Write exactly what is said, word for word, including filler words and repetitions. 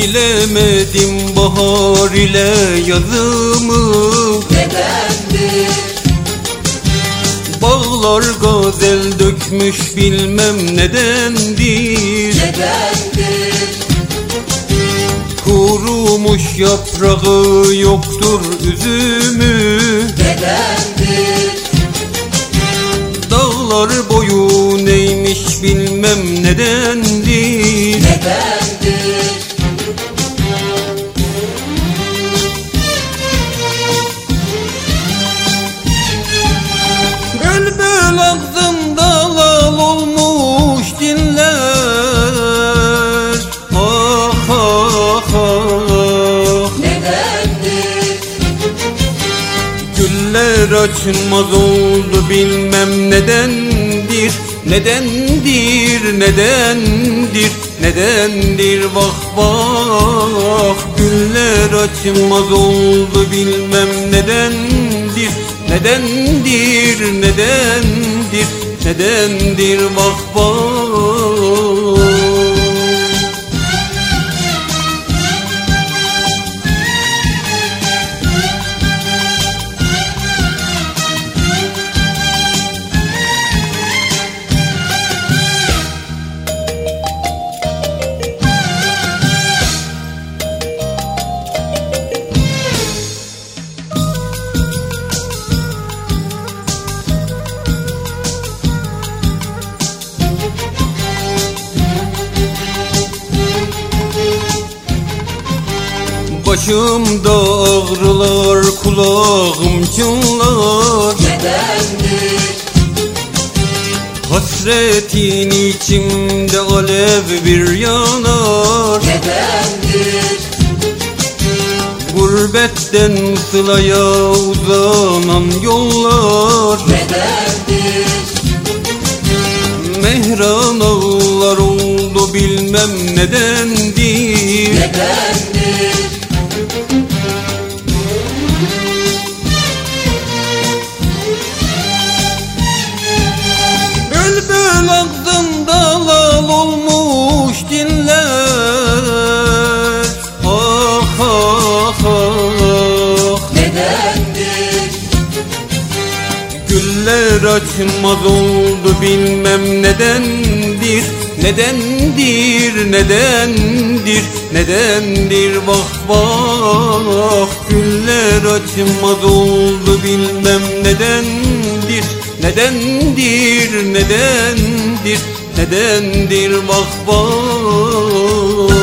Bilemedim bahar ile yazımı nedendir? Bağlar gazel dökmüş bilmem nedendir Nedendir? Kurumuş yaprağı yoktur üzümü Nedendir? Dağlar boyu neymiş bilmem nedendir Nedendir? Bülbül ağzında lal olmuş dinler. Ah ah ah. Nedendir? Güller açılmaz oldu bilmem nedendir. Nedendir, nedendir, nedendir vah vah. Güller açılmaz oldu bilmem nedendir. Nedendir, nedendir, nedendir vah vah. Başımda ağrılar, kulağım çınlar. Nedendir? Hasretin içimde alev bir yanar. Nedendir? Gurbetten sılaya uzanan yollar. Nedendir? Mehran ağlar oldu bilmem nedendir. Nedendir? Bülbül ağzında lal olmuş dinler. Ah ah ah. Nedendir? Güller açmaz oldu bilmem nedendir. Nedendir, nedendir, nedendir vah vah. Güller açmaz oldu bilmem nedendir. Nedendir, nedendir, nedendir vah vah.